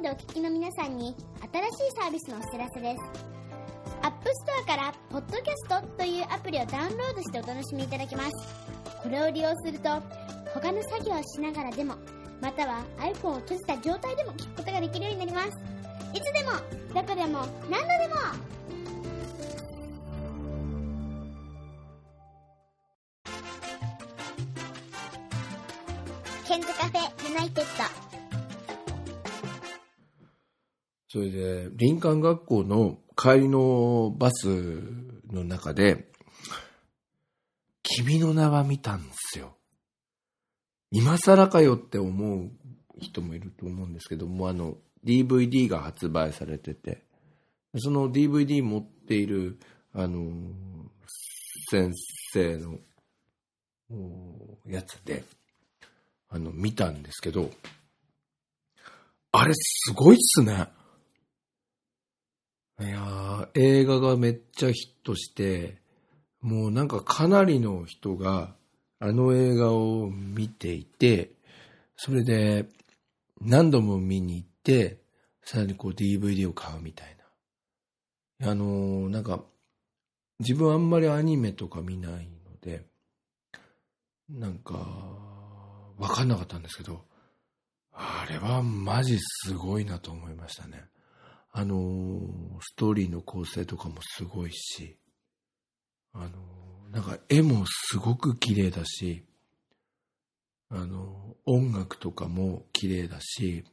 でお聞きの皆さんに新しいサービスのお知らせです。アップストアからポッドキャストというアプリをダウンロードしてお楽しみいただけます。これを利用すると他の作業をしながらでも、または iPhone を閉じた状態でも聞くことができるようになります。いつでもどこでも何度でも。ケンズカフェユナイテッド。 それで林間学校の帰りのバスの中で君の名は見たんですよ。今更かよって思う人もいると思うんですけども、DVD が発売されてて、その DVD 持っている先生のやつで見たんですけど、あれすごいっすね。いやー、映画がめっちゃヒットして、もうなんかかなりの人があの映画を見ていて、それで何度も見に行って、さらにこう DVD を買うみたいな。なんか自分あんまりアニメとか見ないので、なんかわかんなかったんですけど、あれはマジすごいなと思いましたね。ストーリーの構成とかもすごいし、なんか絵もすごく綺麗だし、音楽とかも綺麗だし、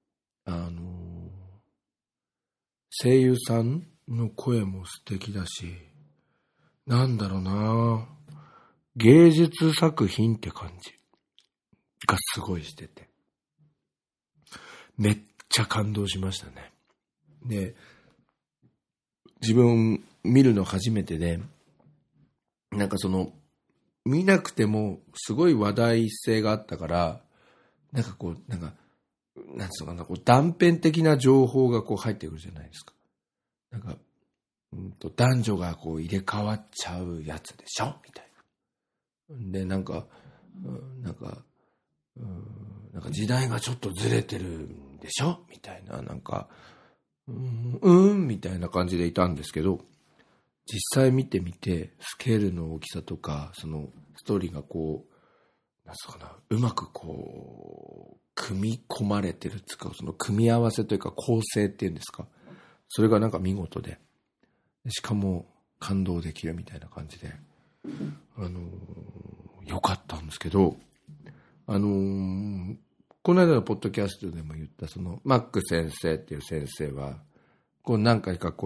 声優さんの声も素敵だし、なんだろうな、芸術作品って感じがすごいしてて、めっちゃ感動しましたね。で、自分見るの初めてで、なんか見なくてもすごい話題性があったから、なんつうのかな、断片的な情報が入ってくるじゃないですか。なんか、男女が入れ替わっちゃうやつでしょみたいな。で、なんか時代がちょっとずれてるんでしょみたいな、みたいな感じでいたんですけど、実際見てみて、スケールの大きさとか、そのストーリーがうまく組み込まれてるつか、その組み合わせというか構成っていうんですか、それがなんか見事で、しかも感動できるみたいな感じで、良かったんですけど、この間のポッドキャストでも言ったマック先生っていう先生は、何回か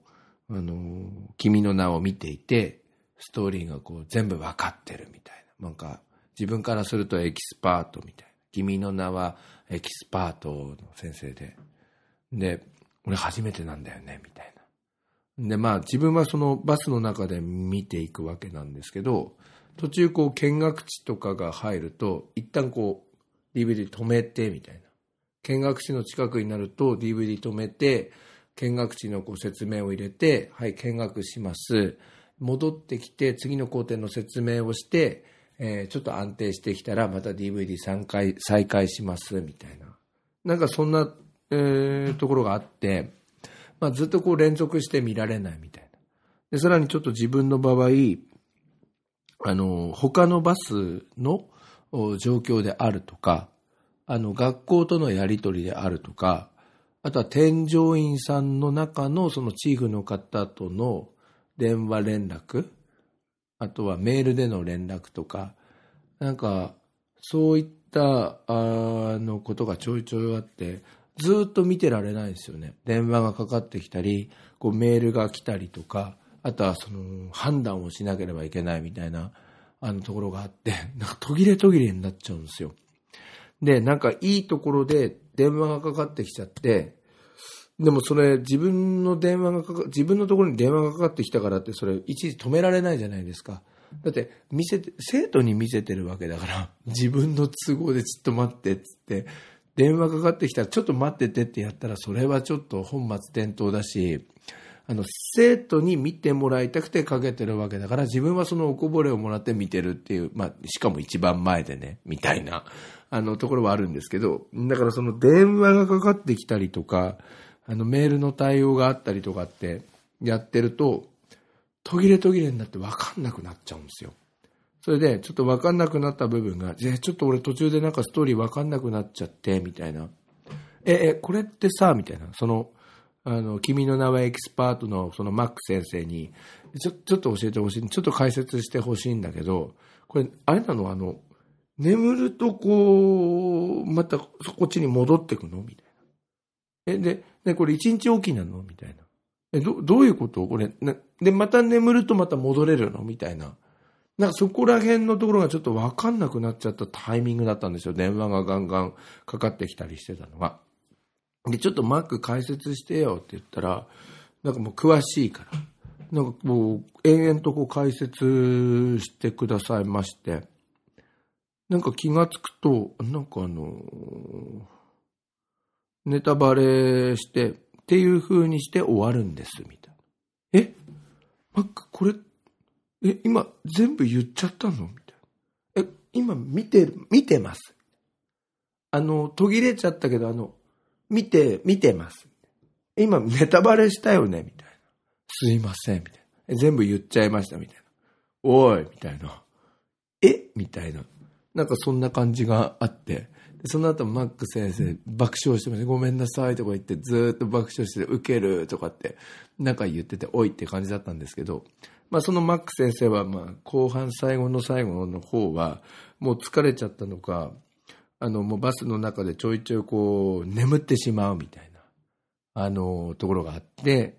君の名を見ていて、ストーリーが全部分かってるみたいな。なんか自分からするとエキスパートみたいな。君の名はエキスパートの先生で。で、俺初めてなんだよね、みたいな。で、自分はそのバスの中で見ていくわけなんですけど、途中見学地とかが入ると、一旦DVD 止めてみたいな。見学地の近くになると DVD 止めて、見学地の説明を入れて、はい、見学します。戻ってきて、次の工程の説明をして、ちょっと安定してきたら、また DVD 再開します、みたいな。なんかそんな、ところがあって、ずっと連続して見られないみたいな。で、さらにちょっと自分の場合、他のバスの状況であるとか、学校とのやり取りであるとか、あとは添乗員さんの中のそのチーフの方との電話連絡、あとはメールでの連絡とか、なんかそういったことがちょいちょいあって、ずっと見てられないですよね。電話がかかってきたり、メールが来たりとか、あとは判断をしなければいけないみたいなところがあって、なんか途切れになっちゃうんですよ。で、なんかいいところで電話がかかってきちゃって、でもそれ自分のところに電話がかかってきたからってそれ一時止められないじゃないですか。だって生徒に見せてるわけだから、自分の都合でちょっと待ってっつって電話かかってきたらちょっと待っててってやったら、それはちょっと本末転倒だし、 生徒に見てもらいたくてかけてるわけだから、自分はそのおこぼれをもらって見てるっていう、しかも一番前でね、みたいな、ところはあるんですけど、だからその電話がかかってきたりとか、メールの対応があったりとかってやってると、途切れになって分かんなくなっちゃうんですよ。それで、ちょっと分かんなくなった部分が、ちょっと俺途中でなんかストーリー分かんなくなっちゃって、みたいな。これってさ、みたいな。君の名はエキスパートのそのマック先生に、ちょっと教えてほしい、ちょっと解説してほしいんだけど、これ、あれなの、眠るとこう、またこっちに戻ってくのみたいな。で、これ一日おきなのみたいな。どういうことこれ、で、また眠るとまた戻れるのみたいな。なんかそこら辺のところがちょっと分かんなくなっちゃったタイミングだったんですよ。電話がガンガンかかってきたりしてたのが。で、ちょっとマック解説してよって言ったら、なんかもう詳しいから、なんかもう延々とこう解説してくださいまして、なんか気がつくと、なんかネタバレしてっていう風にして終わるんですみたいな。マックこれ今全部言っちゃったのみたいな。今見てます。途切れちゃったけど見てます。今ネタバレしたよねみたいな。すいませんみたいな。全部言っちゃいましたみたいな。おいみたいな。みたいな。なんかそんな感じがあって、でその後マック先生爆笑してました。ごめんなさいとか言ってずーっと爆笑してウケるとかってなんか言ってておいって感じだったんですけど、そのマック先生は後半最後の方はもう疲れちゃったのか、もうバスの中でちょいちょいこう眠ってしまうみたいなところがあって、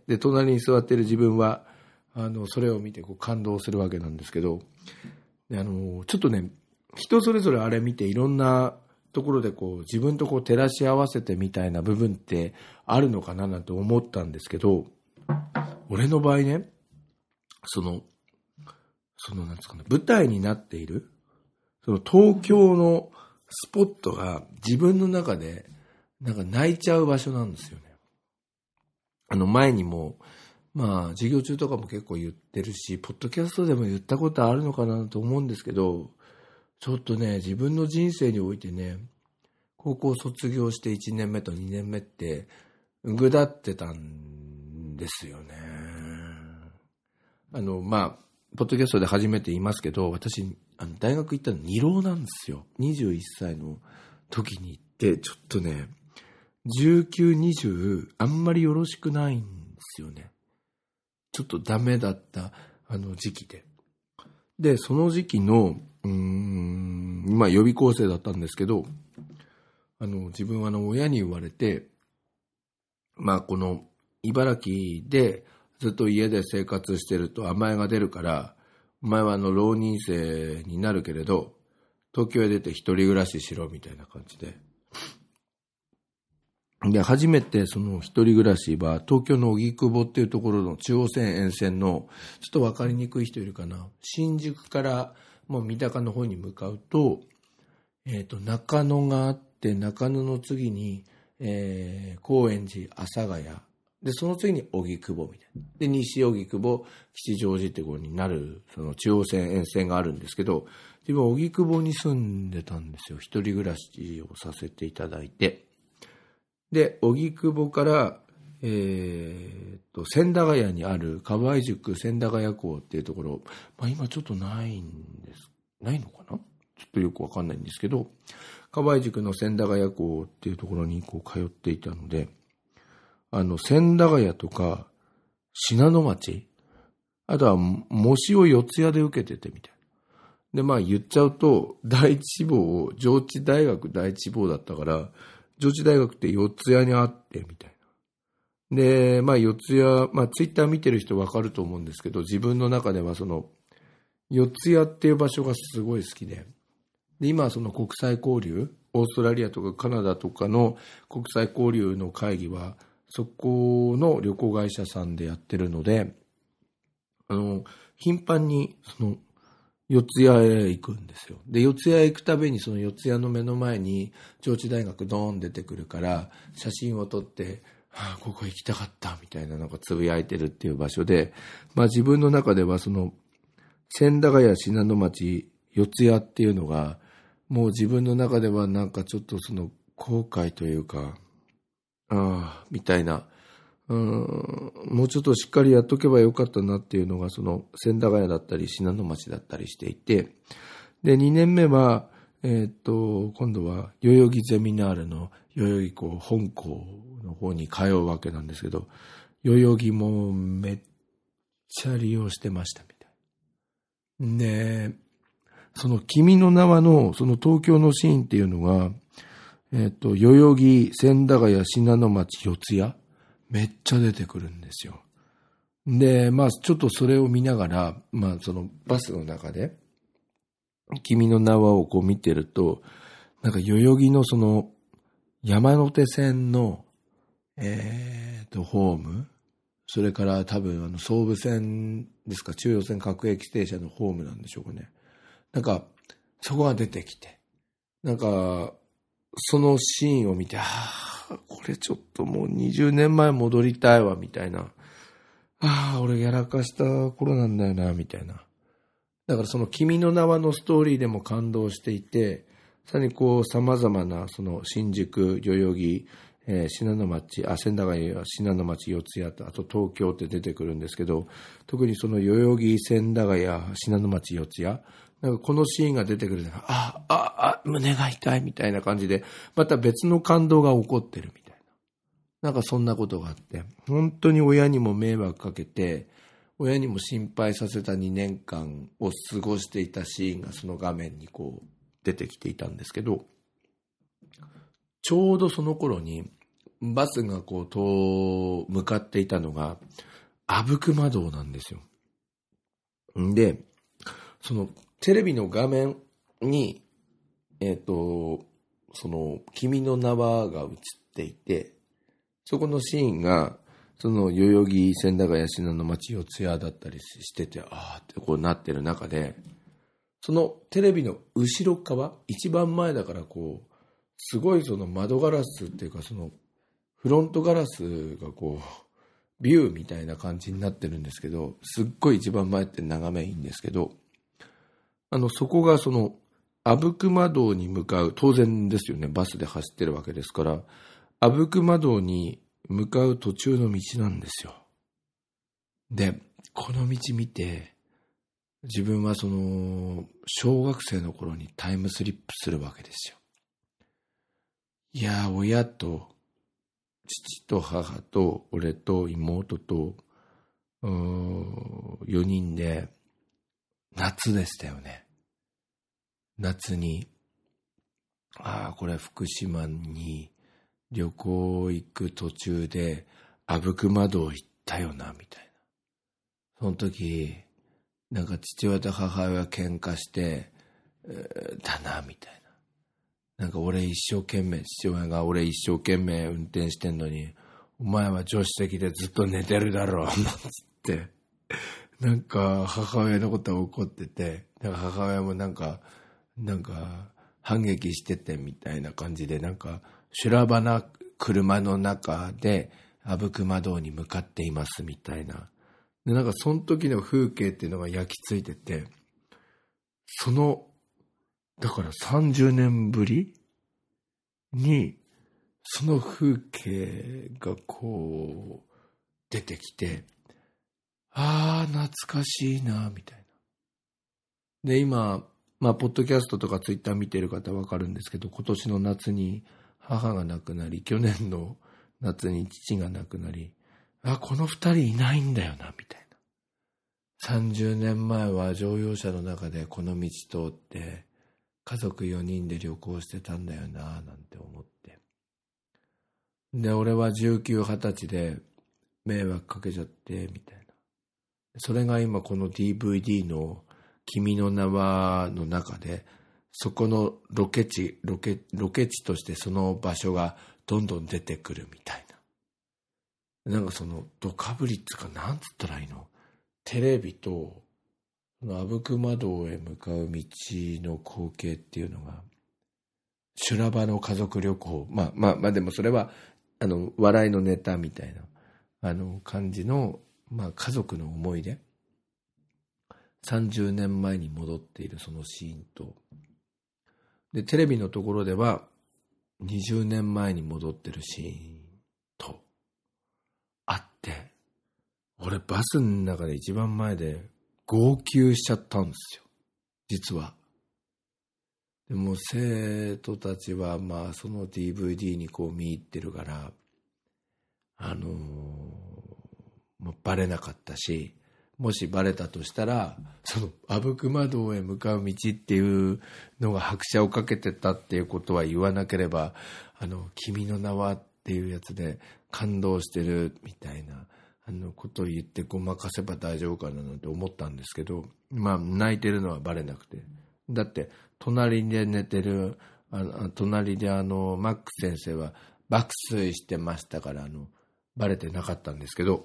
で隣に座っている自分はそれを見てこう感動するわけなんですけど、でちょっとね人それぞれあれ見ていろんなところでこう自分とこう照らし合わせてみたいな部分ってあるのかななんて思ったんですけど、俺の場合ね、そのなんですかね、舞台になっているその東京のスポットが自分の中でなんか泣いちゃう場所なんですよね。前にも授業中とかも結構言ってるし、ポッドキャストでも言ったことあるのかなと思うんですけど、ちょっとね自分の人生においてね、高校卒業して1年目と2年目ってぐだってたんですよね。ポッドキャストで初めて言いますけど、私大学行ったの2浪なんですよ。21歳の時に行って、ちょっとね19、20あんまりよろしくないんですよね。ちょっとダメだった時期で、その時期の予備校生だったんですけど、自分は親に言われて、この茨城でずっと家で生活してると甘えが出るから、お前は浪人生になるけれど東京へ出て一人暮らししろみたいな感じで、初めてその一人暮らしは東京の荻窪っていうところの中央線沿線の、ちょっと分かりにくい人いるかな、新宿からもう三鷹の方に向かうと、中野があって、中野の次に、高円寺、阿佐ヶ谷で、その次に荻窪みたいなで、西荻窪、吉祥寺ってころになるその中央線沿線があるんですけど、自分は荻窪に住んでたんですよ。一人暮らしをさせていただいて、で荻窪から千駄ヶ谷にある河合塾千駄ヶ谷校っていうところ、今ちょっとないのかな、ちょっとよくわかんないんですけど、河合塾の千駄ヶ谷校っていうところにこう通っていたので、千駄ヶ谷とか信濃町、あとは模試を四谷で受けててみたいな。で言っちゃうと第一志望を上智大学第一志望だったから、上智大学って四谷にあってみたいな。で四谷、ツイッター見てる人分かると思うんですけど、自分の中ではその四谷っていう場所がすごい好きで、今はその国際交流、オーストラリアとかカナダとかの国際交流の会議はそこの旅行会社さんでやってるので、頻繁にその四谷へ行くんですよ。で四谷へ行くたびにその四谷の目の前に上智大学ドーン出てくるから写真を撮ってここ行きたかったみたいななんかつぶやいてるっていう場所で、自分の中ではその千駄ヶ谷信濃町四谷っていうのがもう自分の中ではなんかちょっとその後悔というか、みたいな、もうちょっとしっかりやっとけばよかったなっていうのがその千駄ヶ谷だったり信濃町だったりしていて、で2年目は今度は代々木ゼミナールの代々木本校の方に通うわけなんですけど、代々木もめっちゃ利用してましたみたいね。その君の名はのその東京のシーンっていうのが代々木千駄ヶ谷信濃町四谷めっちゃ出てくるんですよ。でちょっとそれを見ながらそのバスの中で君の名はを見てると、なんか代々木のその山手線のホーム、それから多分総武線ですか、中央線各駅停車のホームなんでしょうかね。なんかそこが出てきて、なんかそのシーンを見て、これちょっともう20年前戻りたいわみたいな、俺やらかした頃なんだよなみたいな。だからその君の名はのストーリーでも感動していて、さらに様々なその新宿、代々木、信濃町、千駄ヶ谷や信濃町、四谷と、あと東京って出てくるんですけど、特にその代々木、千駄ヶ谷、信濃町、四谷、なんかこのシーンが出てくるのが、胸が痛いみたいな感じで、また別の感動が起こってるみたいな。なんかそんなことがあって、本当に親にも迷惑かけて、親にも心配させた2年間を過ごしていたシーンがその画面に出てきていたんですけど、ちょうどその頃にバスが向かっていたのが阿武隈道なんですよ。で、そのテレビの画面にその君の名はが映っていて、そこのシーンがその代々木千駄ヶ谷信濃町四谷だったりしてて、ってなってる中で、そのテレビの後ろ側、一番前だからすごいその窓ガラスっていうか、そのフロントガラスがビューみたいな感じになってるんですけど、すっごい一番前って眺めいいんですけど、そこがその阿武隈道に向かう、当然ですよね、バスで走ってるわけですから、阿武隈道に向かう途中の道なんですよ。で、この道見て、自分はその小学生の頃にタイムスリップするわけですよ。いや、親と父と母と俺と妹と4人で夏でしたよね。夏にこれ福島に旅行行く途中で阿武隈道行ったよなみたいな。その時なんか父親と母親が喧嘩してだなみたいな。なんか父親が俺一生懸命運転してんのに、お前は助手席でずっと寝てるだろうなんつってなんか母親のことは怒ってて、なんか母親もなんか反撃しててみたいな感じで、なんか修羅場な車の中で阿武隈道に向かっていますみたいな。で、なんかその時の風景っていうのが焼き付いてて、だから30年ぶりにその風景が出てきて、懐かしいなみたいな。で、今ポッドキャストとかツイッター見てる方わかるんですけど、今年の夏に母が亡くなり、去年の夏に父が亡くなり、この二人いないんだよなみたいな。30年前は乗用車の中でこの道通って家族4人で旅行してたんだよななんて思って、で俺は19、20歳で迷惑かけちゃってみたいな。それが今この DVD の君の名はの中で、そこのロケ地としてその場所がどんどん出てくるみたいな。なんかそのドカぶりっていうか、なんつったらいいの、テレビと阿武隈道へ向かう道の光景っていうのが修羅場の家族旅行、でもそれは笑いのネタみたいな感じの、家族の思い出、30年前に戻っているそのシーンと、でテレビのところでは20年前に戻ってるシーンとあって、俺バスの中で一番前で号泣しちゃったんですよ、実は。でも生徒たちはその DVD に見入ってるからもうバレなかったし、もしバレたとしたらその阿武隈堂へ向かう道っていうのが拍車をかけてたっていうことは言わなければ、君の名はっていうやつで感動してるみたいなことを言ってごまかせば大丈夫かななんて思ったんですけど、泣いてるのはバレなくて、だって隣で寝てる隣でマック先生は爆睡してましたからバレてなかったんですけど、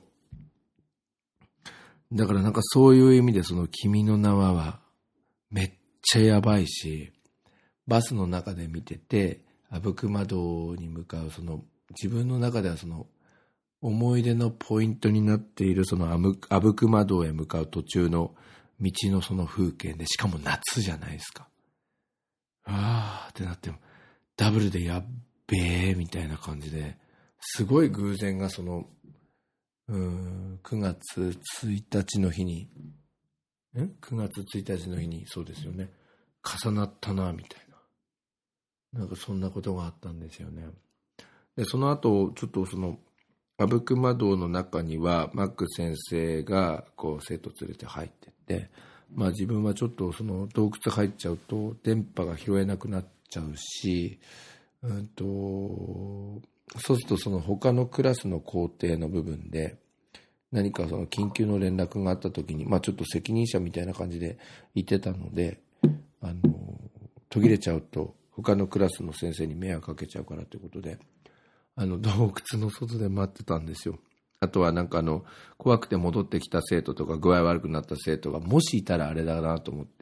だからそういう意味でその君の名はめっちゃやばいし、バスの中で見てて阿武隈堂に向かうその自分の中ではその思い出のポイントになっているその阿武隈堂へ向かう途中の道のその風景で、しかも夏じゃないですか。あーってなってダブルでやっべーみたいな感じで、すごい偶然がその9月1日の日に9月1日の日にそうですよね、重なったなみたいな、そんなことがあったんですよね。でその後ちょっとその阿武隈堂の中にはマック先生が生徒連れて入ってって、自分はちょっとその洞窟入っちゃうと電波が拾えなくなっちゃうし、そうするとその他のクラスの校庭の部分で何かその緊急の連絡があった時に、ちょっと責任者みたいな感じで言ってたので、途切れちゃうと他のクラスの先生に迷惑かけちゃうからということで洞窟の外で待ってたんですよ。あとは怖くて戻ってきた生徒とか具合悪くなった生徒がもしいたらあれだなと思って、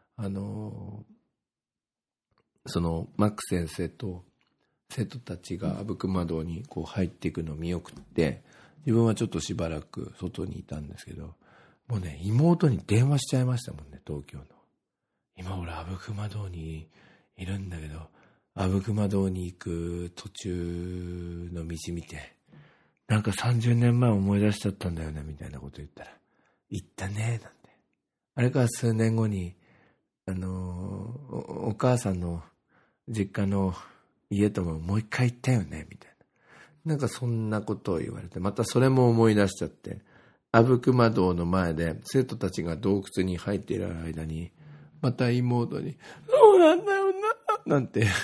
そのマック先生と生徒たちが阿武隈堂に入っていくのを見送って、自分はちょっとしばらく外にいたんですけど、もうね妹に電話しちゃいましたもんね、東京の。今俺阿武隈堂にいるんだけど、阿武隈堂に行く途中の道見て30年前思い出しちゃったんだよねみたいなこと言ったら、言ったねなんて。あれから数年後にお母さんの実家の家ともう一回行ったよねみたいな、そんなことを言われて、またそれも思い出しちゃって、阿武隈堂の前で生徒たちが洞窟に入っている間にまた妹にそうなんだよななんて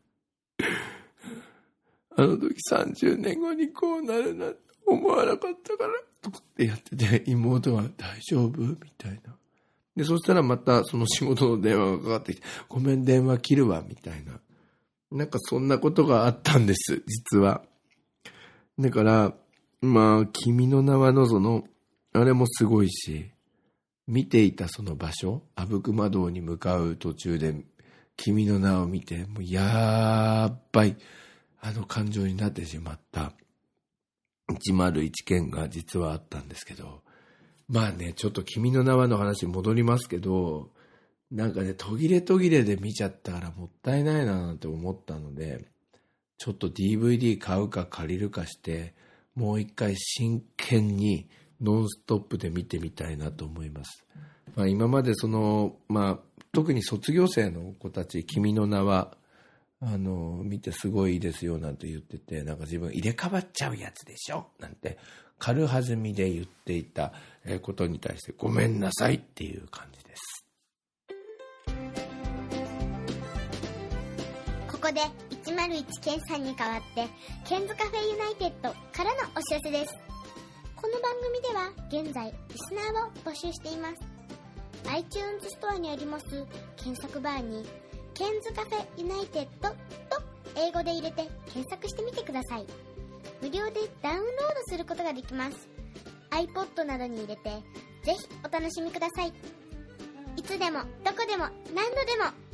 あの時30年後にこうなるなんて思わなかったからとかってやってて、妹が大丈夫みたいな。でそしたらまたその仕事の電話がかかってきて、ごめん電話切るわみたいな、そんなことがあったんです実は。だから君の名はのそのあれもすごいし、見ていたその場所、阿武隈堂に向かう途中で君の名を見て、もうやばい感情になってしまった101件が実はあったんですけど、ちょっと君の名はの話に戻りますけど、途切れ途切れで見ちゃったからもったいないななんて思ったので、ちょっと DVD 買うか借りるかしてもう一回真剣にノンストップで見てみたいなと思います。今までその特に卒業生の子たち君の名は見てすごいいいですよなんて言ってて、自分入れ替わっちゃうやつでしょなんて軽はずみで言っていたことに対してごめんなさいっていう感じです。 ここで101ケンさんに代わってケンズカフェユナイテッドからのお知らせです。この番組では現在リスナーを募集しています。 iTunes ストアにあります検索バーにケンズカフェユナイテッドと英語で入れて検索してみてください。無料でダウンロードすることができます。 iPod などに入れてぜひお楽しみください。いつでもどこでも何度でも